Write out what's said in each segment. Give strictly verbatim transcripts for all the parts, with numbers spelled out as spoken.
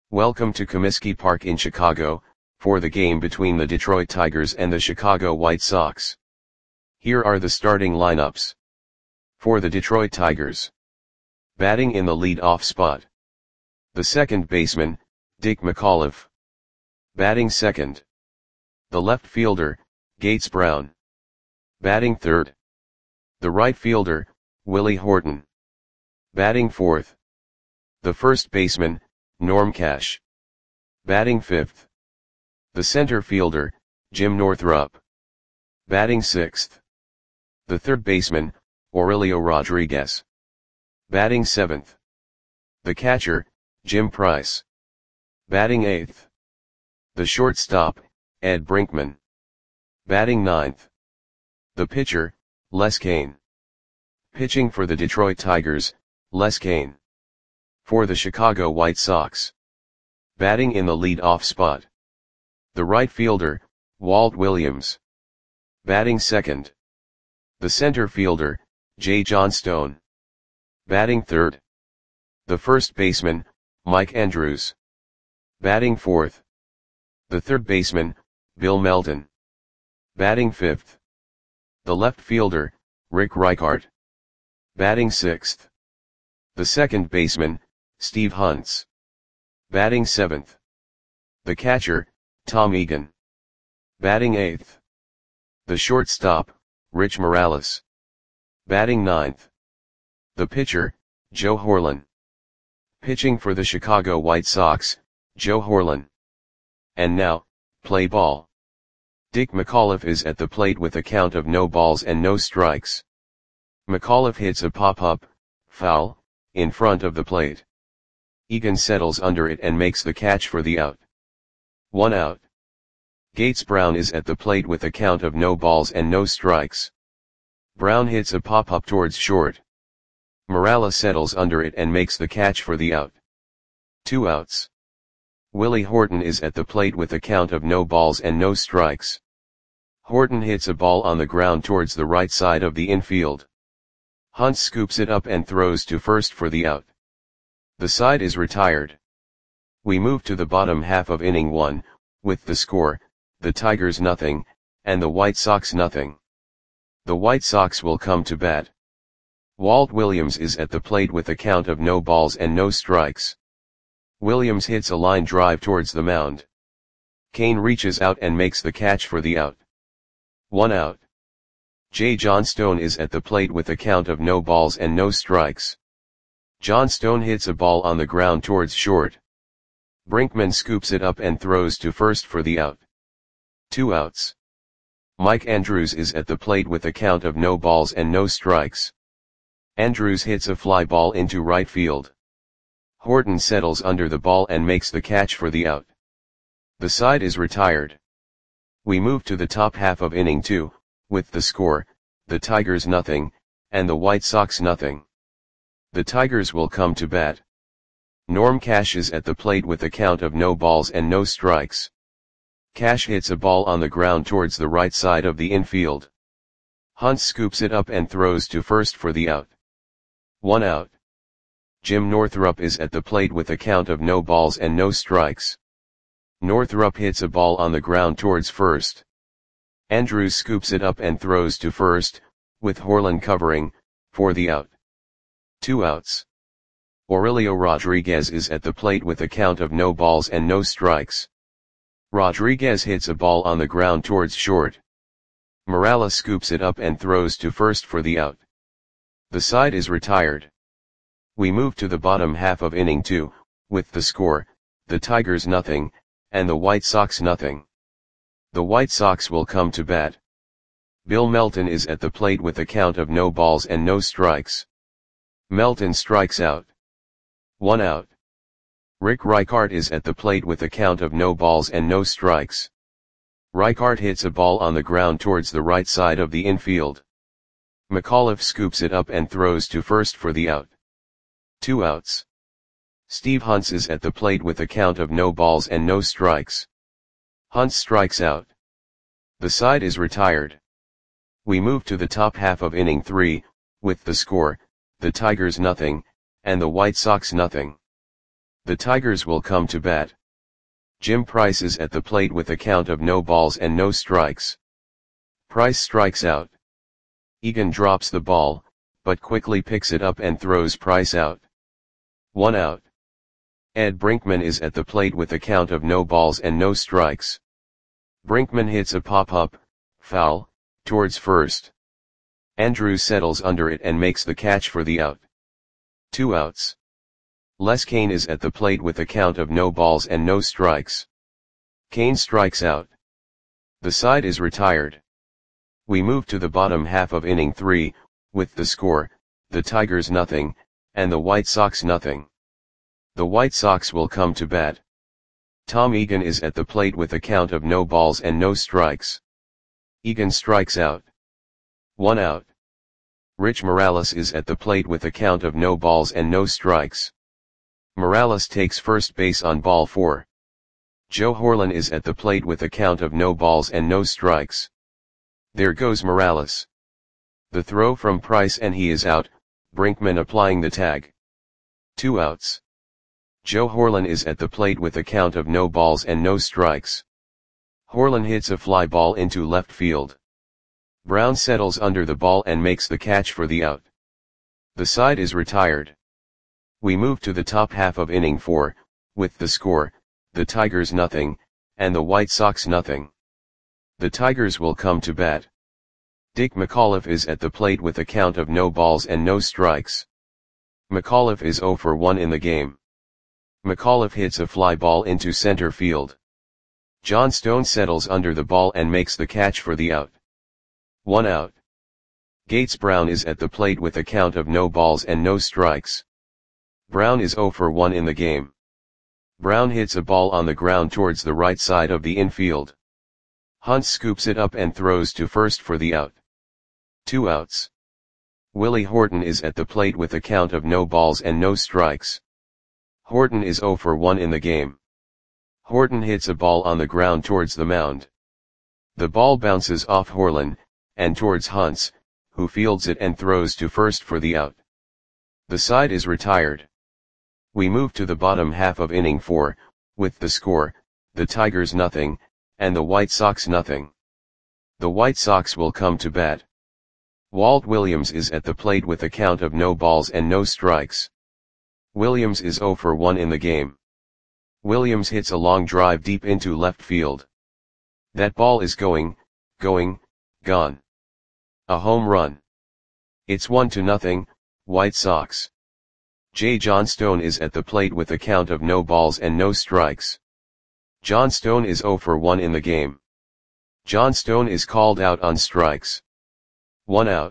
Welcome to Comiskey Park in Chicago, for the game between the Detroit Tigers and the Chicago White Sox. Here are the starting lineups. For the Detroit Tigers. Batting in the lead-off spot. The second baseman, Dick McAuliffe. Batting second. The left fielder, Gates Brown. Batting third. The right fielder, Willie Horton. Batting fourth. The first baseman, Norm Cash. Batting fifth. The center fielder, Jim Northrup. Batting sixth. The third baseman, Aurelio Rodriguez. Batting seventh. The catcher, Jim Price. Batting eighth. The shortstop, Ed Brinkman. Batting ninth. The pitcher, Les Cain. Pitching for the Detroit Tigers, Les Cain. For the Chicago White Sox. Batting in the lead-off spot. The right fielder, Walt Williams. Batting second. The center fielder, Jay Johnstone. Batting third. The first baseman, Mike Andrews. Batting fourth. The third baseman, Bill Melton. Batting fifth. The left fielder, Rick Reichart. Batting sixth. The second baseman, Steve Hunts. Batting seventh. The catcher, Tom Egan. Batting eighth. The shortstop, Rich Morales. Batting ninth. The pitcher, Joe Horlen. Pitching for the Chicago White Sox, Joe Horlen. And now, play ball. Dick McAuliffe is at the plate with a count of no balls and no strikes. McAuliffe hits a pop-up, foul, in front of the plate. Egan settles under it and makes the catch for the out. One out. Gates Brown is at the plate with a count of no balls and no strikes. Brown hits a pop-up towards short. Morales settles under it and makes the catch for the out. Two outs. Willie Horton is at the plate with a count of no balls and no strikes. Horton hits a ball on the ground towards the right side of the infield. Hunt scoops it up and throws to first for the out. The side is retired. We move to the bottom half of inning one, with the score, the Tigers nothing, and the White Sox nothing. The White Sox will come to bat. Walt Williams is at the plate with a count of no balls and no strikes. Williams hits a line drive towards the mound. Cain reaches out and makes the catch for the out. One out. Jay Johnstone is at the plate with a count of no balls and no strikes. Johnstone hits a ball on the ground towards short. Brinkman scoops it up and throws to first for the out. Two outs. Mike Andrews is at the plate with a count of no balls and no strikes. Andrews hits a fly ball into right field. Horton settles under the ball and makes the catch for the out. The side is retired. We move to the top half of inning two, with the score, the Tigers nothing, and the White Sox nothing. The Tigers will come to bat. Norm Cash is at the plate with a count of no balls and no strikes. Cash hits a ball on the ground towards the right side of the infield. Hunt scoops it up and throws to first for the out. One out. Jim Northrup is at the plate with a count of no balls and no strikes. Northrup hits a ball on the ground towards first. Andrews scoops it up and throws to first, with Horlen covering, for the out. Two outs. Aurelio Rodriguez is at the plate with a count of no balls and no strikes. Rodriguez hits a ball on the ground towards short. Morales scoops it up and throws to first for the out. The side is retired. We move to the bottom half of inning two, with the score, the Tigers nothing, and the White Sox nothing. The White Sox will come to bat. Bill Melton is at the plate with a count of no balls and no strikes. Melton strikes out. One out. Rick Reichart is at the plate with a count of no balls and no strikes. Reichart hits a ball on the ground towards the right side of the infield. McAuliffe scoops it up and throws to first for the out. Two outs. Steve Hunts is at the plate with a count of no balls and no strikes. Hunt strikes out. The side is retired. We move to the top half of inning three, with the score, the Tigers nothing, and the White Sox nothing. The Tigers will come to bat. Jim Price is at the plate with a count of no balls and no strikes. Price strikes out. Egan drops the ball, but quickly picks it up and throws Price out. One out. Ed Brinkman is at the plate with a count of no balls and no strikes. Brinkman hits a pop-up, foul, towards first. Andrews settles under it and makes the catch for the out. Two outs. Les Kane is at the plate with a count of no balls and no strikes. Kane strikes out. The side is retired. We move to the bottom half of inning three, with the score, the Tigers nothing, and the White Sox nothing. The White Sox will come to bat. Tom Egan is at the plate with a count of no balls and no strikes. Egan strikes out. One out. Rich Morales is at the plate with a count of no balls and no strikes. Morales takes first base on ball four. Joe Horlen is at the plate with a count of no balls and no strikes. There goes Morales. The throw from Price and he is out, Brinkman applying the tag. Two outs. Joe Horlen is at the plate with a count of no balls and no strikes. Horlen hits a fly ball into left field. Brown settles under the ball and makes the catch for the out. The side is retired. We move to the top half of inning four, with the score, the Tigers nothing, and the White Sox nothing. The Tigers will come to bat. Dick McAuliffe is at the plate with a count of no balls and no strikes. McAuliffe is oh for one in the game. McAuliffe hits a fly ball into center field. John Stone settles under the ball and makes the catch for the out. One out. Gates Brown is at the plate with a count of no balls and no strikes. Brown is oh for one in the game. Brown hits a ball on the ground towards the right side of the infield. Hunt scoops it up and throws to first for the out. Two outs. Willie Horton is at the plate with a count of no balls and no strikes. Horton is oh for one in the game. Horton hits a ball on the ground towards the mound. The ball bounces off Horlen, and towards Hunts, who fields it and throws to first for the out. The side is retired. We move to the bottom half of inning four, with the score, the Tigers nothing, and the White Sox nothing. The White Sox will come to bat. Walt Williams is at the plate with a count of no balls and no strikes. Williams is oh for one in the game. Williams hits a long drive deep into left field. That ball is going, going, gone. A home run. It's one to nothing, White Sox. J. John Stone is at the plate with a count of no balls and no strikes. John Stone is oh for one in the game. John Stone is called out on strikes. One out.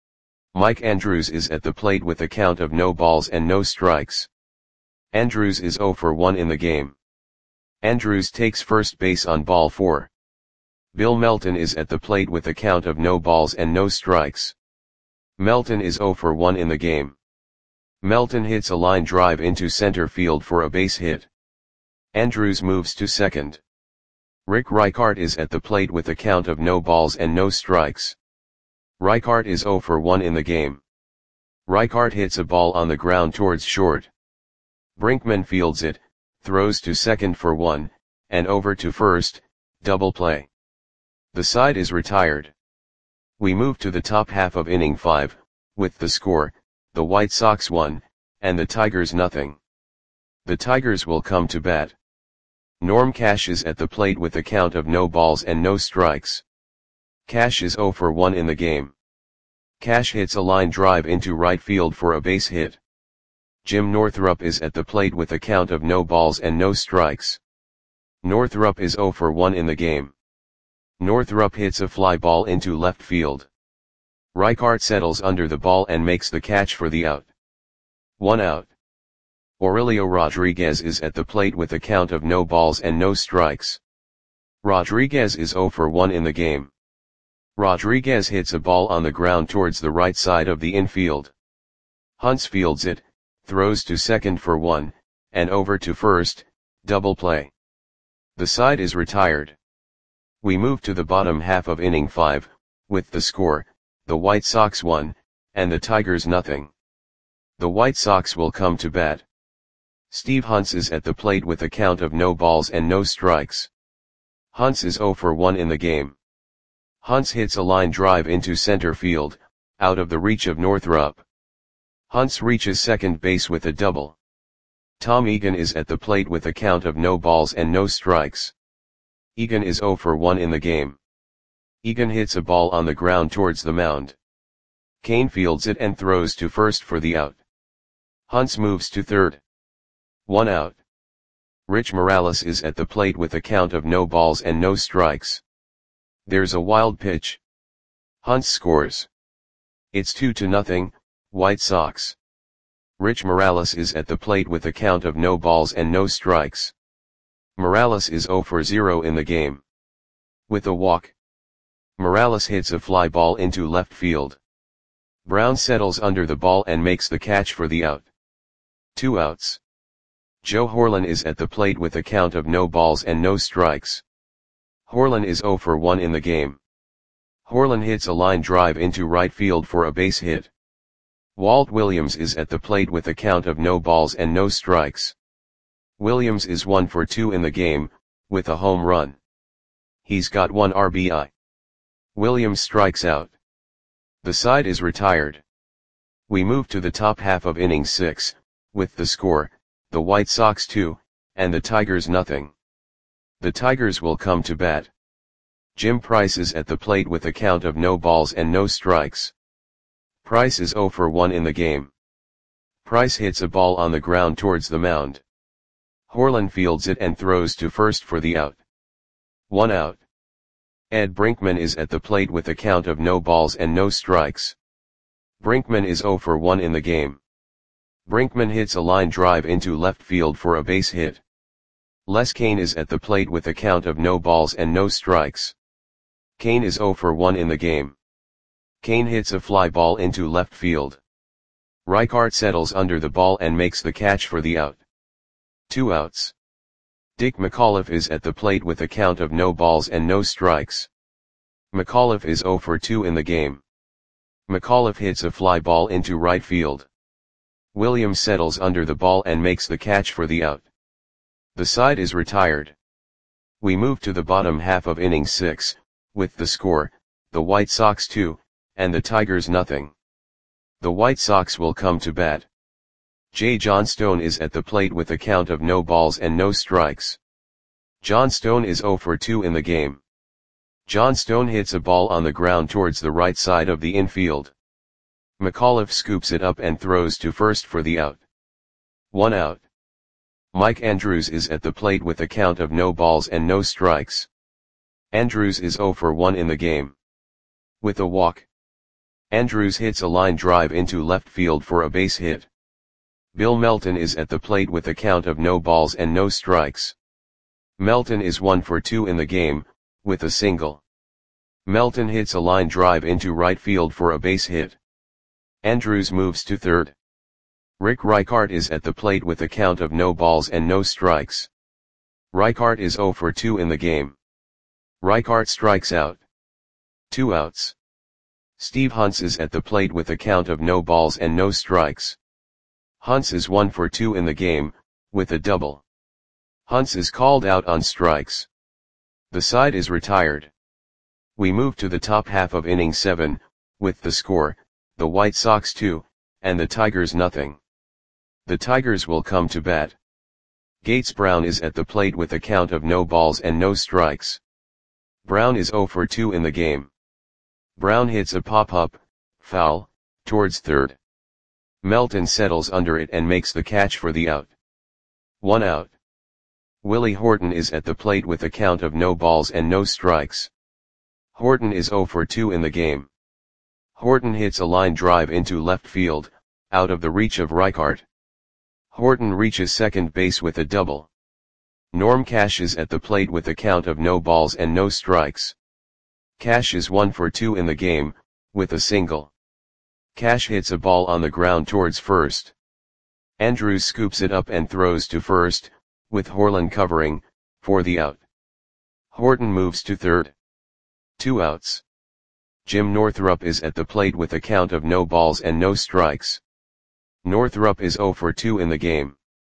Mike Andrews is at the plate with a count of no balls and no strikes. Andrews is oh for one in the game. Andrews takes first base on ball four. Bill Melton is at the plate with a count of no balls and no strikes. Melton is oh for one in the game. Melton hits a line drive into center field for a base hit. Andrews moves to second. Rick Reichart is at the plate with a count of no balls and no strikes. Reichart is oh for one in the game. Reichart hits a ball on the ground towards short. Brinkman fields it, throws to second for one, and over to first, double play. The side is retired. We move to the top half of inning five, with the score, the White Sox one, and the Tigers nothing. The Tigers will come to bat. Norm Cash is at the plate with a count of no balls and no strikes. Cash is oh for one in the game. Cash hits a line drive into right field for a base hit. Jim Northrup is at the plate with a count of no balls and no strikes. Northrup is oh for one in the game. Northrup hits a fly ball into left field. Reichart settles under the ball and makes the catch for the out. One out. Aurelio Rodriguez is at the plate with a count of no balls and no strikes. Rodriguez is oh for one in the game. Rodriguez hits a ball on the ground towards the right side of the infield. Hunts fields it, throws to second for one, and over to first, double play. The side is retired. We move to the bottom half of inning five, with the score, the White Sox one, and the Tigers nothing. The White Sox will come to bat. Steve Hunts is at the plate with a count of no balls and no strikes. Hunts is zero for one in the game. Hunts hits a line drive into center field, out of the reach of Northrup. Hunts reaches second base with a double. Tom Egan is at the plate with a count of no balls and no strikes. Egan is zero for one in the game. Egan hits a ball on the ground towards the mound. Kane fields it and throws to first for the out. Hunts moves to third. One out. Rich Morales is at the plate with a count of no balls and no strikes. There's a wild pitch. Hunts scores. It's two to nothing, White Sox. Rich Morales is at the plate with a count of no balls and no strikes. Morales is zero for zero in the game. With a walk, Morales hits a fly ball into left field. Brown settles under the ball and makes the catch for the out. Two outs. Joe Horlen is at the plate with a count of no balls and no strikes. Horlen is zero for one in the game. Horlen hits a line drive into right field for a base hit. Walt Williams is at the plate with a count of no balls and no strikes. Williams is one for two in the game, with a home run. He's got one R B I. Williams strikes out. The side is retired. We move to the top half of inning six, with the score, the White Sox two, and the Tigers nothing. The Tigers will come to bat. Jim Price is at the plate with a count of no balls and no strikes. Price is zero for one in the game. Price hits a ball on the ground towards the mound. Horlen fields it and throws to first for the out. One out. Ed Brinkman is at the plate with a count of no balls and no strikes. Brinkman is zero for one in the game. Brinkman hits a line drive into left field for a base hit. Les Kane is at the plate with a count of no balls and no strikes. Kane is zero for one in the game. Kane hits a fly ball into left field. Reichart settles under the ball and makes the catch for the out. Two outs. Dick McAuliffe is at the plate with a count of no balls and no strikes. McAuliffe is zero for two in the game. McAuliffe hits a fly ball into right field. Williams settles under the ball and makes the catch for the out. The side is retired. We move to the bottom half of inning six, with the score, the White Sox two, and the Tigers nothing. The White Sox will come to bat. J. Johnstone is at the plate with a count of no balls and no strikes. Johnstone is zero for two in the game. Johnstone hits a ball on the ground towards the right side of the infield. McAuliffe scoops it up and throws to first for the out. One out. Mike Andrews is at the plate with a count of no balls and no strikes. Andrews is zero for one in the game. With a walk, Andrews hits a line drive into left field for a base hit. Bill Melton is at the plate with a count of no balls and no strikes. Melton is one for two in the game, with a single. Melton hits a line drive into right field for a base hit. Andrews moves to third. Rick Reichart is at the plate with a count of no balls and no strikes. Reichart is zero for two in the game. Reichart strikes out. Two outs. Steve Hunts is at the plate with a count of no balls and no strikes. Hunts is one for two in the game, with a double. Hunts is called out on strikes. The side is retired. We move to the top half of inning seven, with the score, the White Sox two, and the Tigers nothing. The Tigers will come to bat. Gates Brown is at the plate with a count of no balls and no strikes. Brown is zero for two in the game. Brown hits a pop-up, foul, towards third. Melton settles under it and makes the catch for the out. One out. Willie Horton is at the plate with a count of no balls and no strikes. Horton is zero for two in the game. Horton hits a line drive into left field, out of the reach of Reichart. Horton reaches second base with a double. Norm Cash is at the plate with a count of no balls and no strikes. Cash is one for two in the game, with a single. Cash hits a ball on the ground towards first. Andrews scoops it up and throws to first, with Horlen covering, for the out. Horton moves to third. Two outs. Jim Northrup is at the plate with a count of no balls and no strikes. Northrup is zero for two in the game.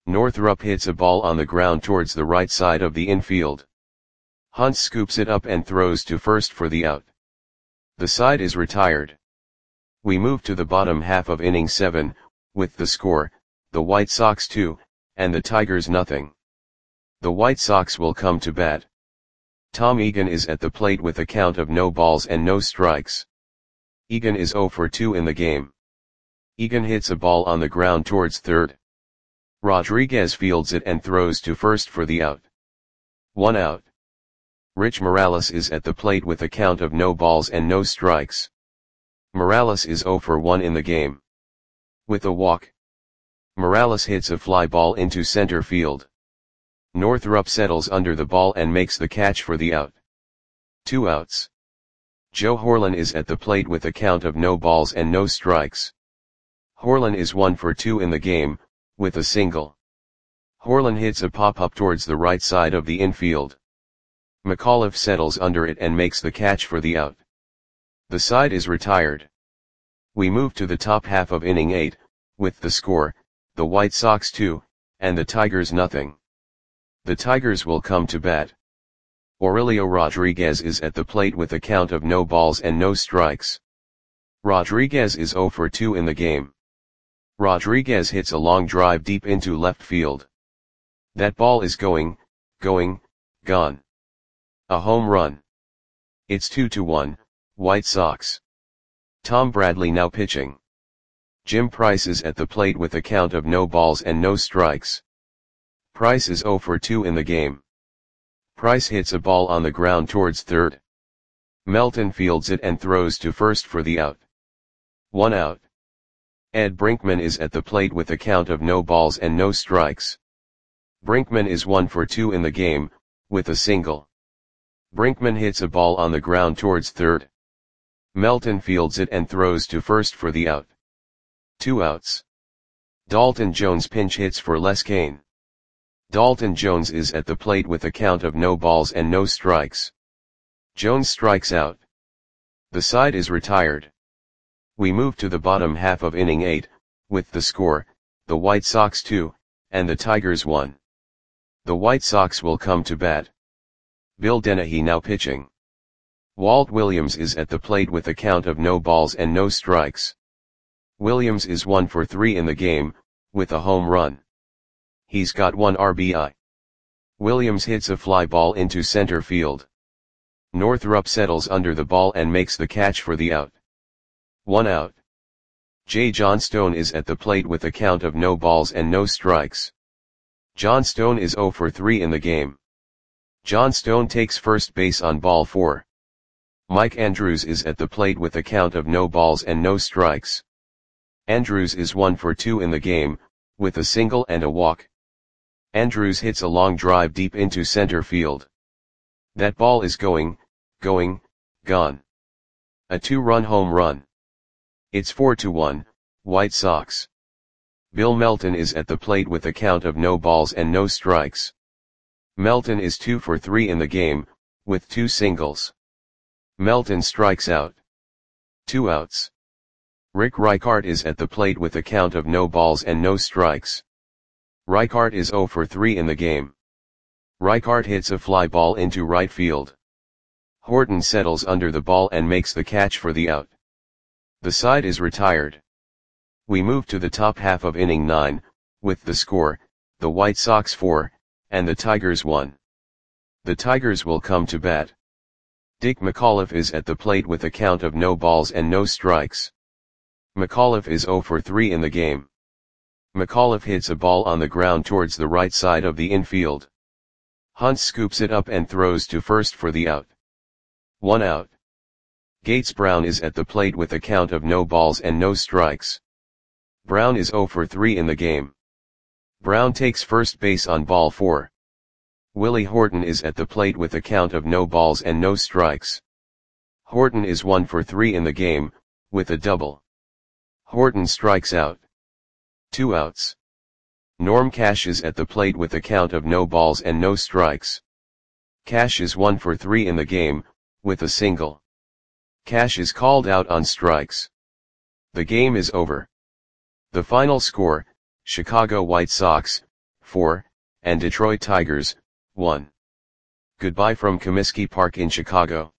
Northrup hits a ball on the ground towards the right side of the infield. Hunt scoops it up and throws to first for the out. The side is retired. We move to the bottom half of inning seven, with the score, the White Sox two, and the Tigers nothing. The White Sox will come to bat. Tom Egan is at the plate with a count of no balls and no strikes. Egan is oh for two in the game. Egan hits a ball on the ground towards third. Rodriguez fields it and throws to first for the out. One out. Rich Morales is at the plate with a count of no balls and no strikes. Morales is oh for one in the game. With a walk, Morales hits a fly ball into center field. Northrup settles under the ball and makes the catch for the out. Two outs. Joe Horlen is at the plate with a count of no balls and no strikes. Horlen is one for two in the game, with a single. Horlen hits a pop-up towards the right side of the infield. McAuliffe settles under it and makes the catch for the out. The side is retired. We move to the top half of inning eight, with the score, the White Sox two, and the Tigers nothing. The Tigers will come to bat. Aurelio Rodriguez is at the plate with a count of no balls and no strikes. Rodriguez is oh for two in the game. Rodriguez hits a long drive deep into left field. That ball is going, going, gone. A home run. It's two to one, White Sox. Tom Bradley now pitching. Jim Price is at the plate with a count of no balls and no strikes. Price is oh for two in the game. Price hits a ball on the ground towards third. Melton fields it and throws to first for the out. One out. Ed Brinkman is at the plate with a count of no balls and no strikes. Brinkman is one for two in the game, with a single. Brinkman hits a ball on the ground towards third. Melton fields it and throws to first for the out. Two outs. Dalton Jones pinch hits for Les Cain. Dalton Jones is at the plate with a count of no balls and no strikes. Jones strikes out. The side is retired. We move to the bottom half of inning eight, with the score, the White Sox two, and the Tigers one. The White Sox will come to bat. Bill Dennehy now pitching. Walt Williams is at the plate with a count of no balls and no strikes. Williams is one for three in the game, with a home run. He's got one R B I. Williams hits a fly ball into center field. Northrup settles under the ball and makes the catch for the out. One out. Jay Johnstone is at the plate with a count of no balls and no strikes. Johnstone is oh for three in the game. Johnstone takes first base on ball four. Mike Andrews is at the plate with a count of no balls and no strikes. Andrews is one for two in the game, with a single and a walk. Andrews hits a long drive deep into center field. That ball is going, going, gone. A two-run home run. It's four to one, White Sox. Bill Melton is at the plate with a count of no balls and no strikes. Melton is two for three in the game, with two singles. Melton strikes out. Two outs. Rick Reichart is at the plate with a count of no balls and no strikes. Reichart is oh for three in the game. Reichart hits a fly ball into right field. Horton settles under the ball and makes the catch for the out. The side is retired. We move to the top half of inning nine, with the score, the White Sox four, and the Tigers one. The Tigers will come to bat. Dick McAuliffe is at the plate with a count of no balls and no strikes. McAuliffe is oh for three in the game. McAuliffe hits a ball on the ground towards the right side of the infield. Hunt scoops it up and throws to first for the out. One out. Gates Brown is at the plate with a count of no balls and no strikes. Brown is oh for three in the game. Brown takes first base on ball four. Willie Horton is at the plate with a count of no balls and no strikes. Horton is one for three in the game, with a double. Horton strikes out. Two outs. Norm Cash is at the plate with a count of no balls and no strikes. Cash is one for three in the game, with a single. Cash is called out on strikes. The game is over. The final score, Chicago White Sox, four, and Detroit Tigers, one. Goodbye from Comiskey Park in Chicago.